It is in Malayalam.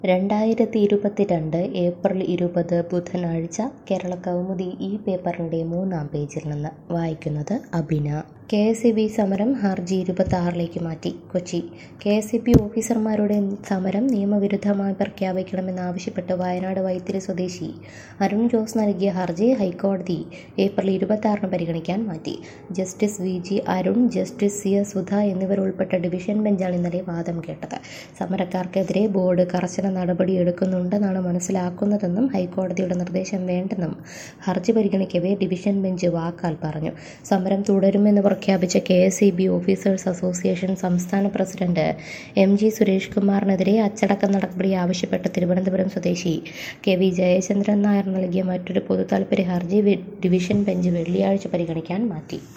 2022 ഏപ്രിൽ 20 ബുധനാഴ്ച കേരളകൗമുദി ഈ പേപ്പറിൻ്റെ 3-ാം പേജിൽ നിന്ന് വായിക്കുന്നത് അബിന. കെ.എസ്.ഇ.ബി. സമരം ഹർജി 26ലേക്ക് മാറ്റി. കൊച്ചി. കെ.എസ്.ഇ.ബി. ഓഫീസർമാരുടെ സമരം നിയമവിരുദ്ധമായി പ്രഖ്യാപിക്കണമെന്നാവശ്യപ്പെട്ട് വയനാട് വൈത്തിരി സ്വദേശി അരുൺ ജോസ് നൽകിയ ഹർജി ഹൈക്കോടതി ഏപ്രിൽ 26-ന് പരിഗണിക്കാൻ മാറ്റി. Justice V G. Arun, justice C S. Sudha എന്നിവരുൾപ്പെട്ട ഡിവിഷൻ ബെഞ്ചാണ് ഇന്നലെ വാദം കേട്ടത്. സമരക്കാർക്കെതിരെ ബോർഡ് കർശന നടപടിയെടുക്കുന്നുണ്ടെന്നാണ് മനസ്സിലാക്കുന്നതെന്നും ഹൈക്കോടതിയുടെ നിർദ്ദേശം വേണ്ടെന്നും ഹർജി പരിഗണിക്കവേ ഡിവിഷൻ ബെഞ്ച് വാക്കാൽ പറഞ്ഞു. സമരം തുടരുമെന്ന് പ്രഖ്യാപിച്ച കെ.എസ്.ഇ.ബി. ഓഫീസേഴ്സ് അസോസിയേഷൻ സംസ്ഥാന പ്രസിഡന്റ് എം.ജി. സുരേഷ് കുമാറിനെതിരെ അച്ചടക്ക നടപടി ആവശ്യപ്പെട്ട് തിരുവനന്തപുരം സ്വദേശി കെ.വി. ജയചന്ദ്രൻ നായർ നൽകിയ മറ്റൊരു പൊതുതാൽപര്യ ഹർജി ഡിവിഷൻ ബെഞ്ച് വെള്ളിയാഴ്ച പരിഗണിക്കാൻ മാറ്റി.